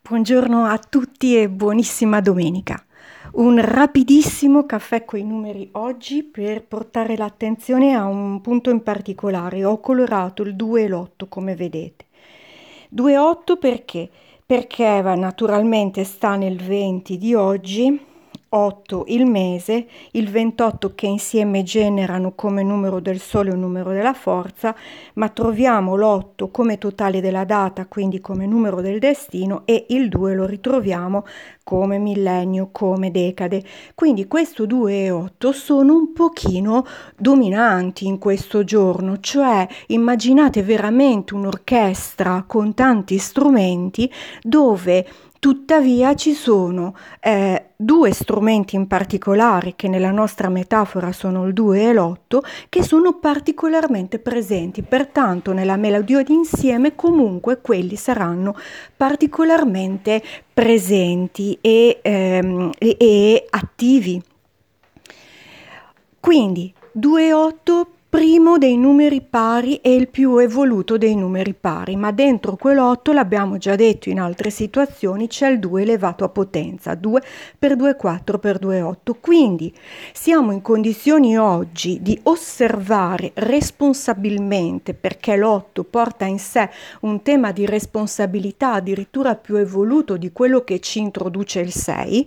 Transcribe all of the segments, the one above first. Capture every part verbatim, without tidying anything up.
Buongiorno a tutti e buonissima domenica. Un rapidissimo caffè coi numeri oggi per portare l'attenzione a un punto in particolare. Ho colorato il due e l'otto come vedete. due e otto perché? Perché va- naturalmente sta nel venti di oggi, otto il mese, il ventotto che insieme generano come numero del sole un numero della forza, ma troviamo l'otto come totale della data, quindi come numero del destino, e il due lo ritroviamo come millennio, come decade. Quindi questo due e otto sono un pochino dominanti in questo giorno, cioè immaginate veramente un'orchestra con tanti strumenti dove tuttavia ci sono eh, due strumenti in particolare, che nella nostra metafora sono il due e l'otto, che sono particolarmente presenti. Pertanto nella melodia d'insieme comunque quelli saranno particolarmente presenti e, ehm, e, e attivi. Quindi due e otto, primo dei numeri pari e il più evoluto dei numeri pari, ma dentro quell'otto, l'abbiamo già detto in altre situazioni, c'è il due elevato a potenza, due per due è quattro per due è otto. Quindi siamo in condizioni oggi di osservare responsabilmente, perché l'otto porta in sé un tema di responsabilità addirittura più evoluto di quello che ci introduce il sei.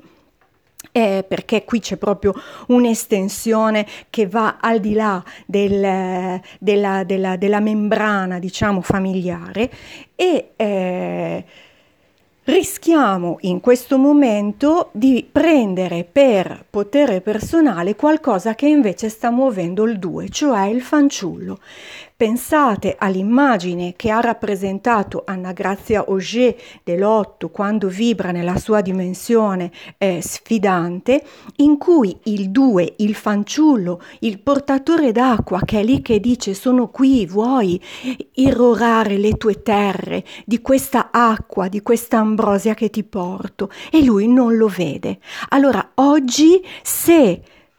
Eh, perché qui c'è proprio un'estensione che va al di là del, della, della, della membrana, diciamo, familiare e eh, rischiamo in questo momento di prendere per potere personale qualcosa che invece sta muovendo il due, cioè il fanciullo. Pensate all'immagine che ha rappresentato Anna Grazia Auger dell'otto quando vibra nella sua dimensione eh, sfidante, in cui il due, il fanciullo, il portatore d'acqua che è lì che dice sono qui, vuoi irrorare le tue terre di questa acqua, di questa ambrosia che ti porto, e lui non lo vede. Allora oggi, se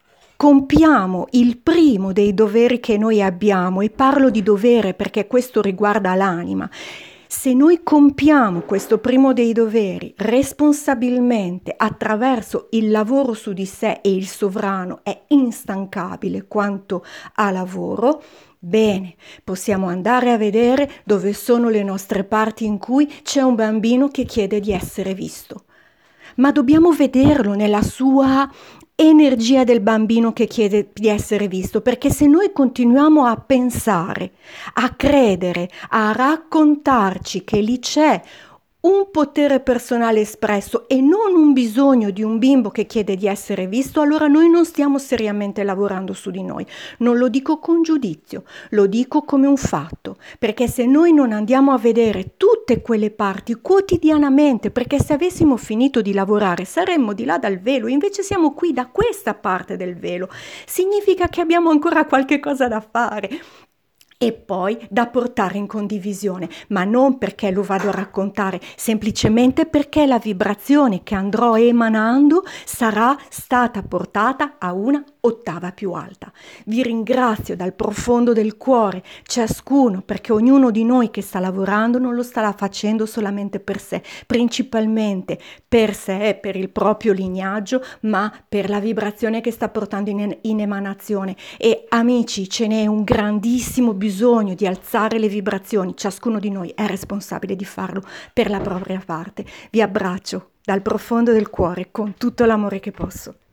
compiamo il primo dei doveri che noi abbiamo, e parlo di dovere perché questo riguarda l'anima, se noi compiamo questo primo dei doveri responsabilmente attraverso il lavoro su di sé, e il sovrano è instancabile quanto a lavoro, bene, possiamo andare a vedere dove sono le nostre parti in cui c'è un bambino che chiede di essere visto. Ma dobbiamo vederlo nella sua energia del bambino che chiede di essere visto, perché se noi continuiamo a pensare, a credere, a raccontarci che lì c'è un potere personale espresso e non un bisogno di un bimbo che chiede di essere visto, allora noi non stiamo seriamente lavorando su di noi. Non lo dico con giudizio, lo dico come un fatto, perché se noi non andiamo a vedere tutte quelle parti quotidianamente, perché se avessimo finito di lavorare saremmo di là dal velo, invece siamo qui da questa parte del velo, significa che abbiamo ancora qualche cosa da fare e poi da portare in condivisione, ma non perché lo vado a raccontare, semplicemente perché la vibrazione che andrò emanando sarà stata portata a una ottava più alta. Vi ringrazio dal profondo del cuore, ciascuno, perché ognuno di noi che sta lavorando non lo starà facendo solamente per sé, principalmente per sé e per il proprio lignaggio, ma per la vibrazione che sta portando in, in emanazione. E amici, ce n'è un grandissimo bisogno di alzare le vibrazioni, ciascuno di noi è responsabile di farlo per la propria parte. Vi abbraccio dal profondo del cuore con tutto l'amore che posso.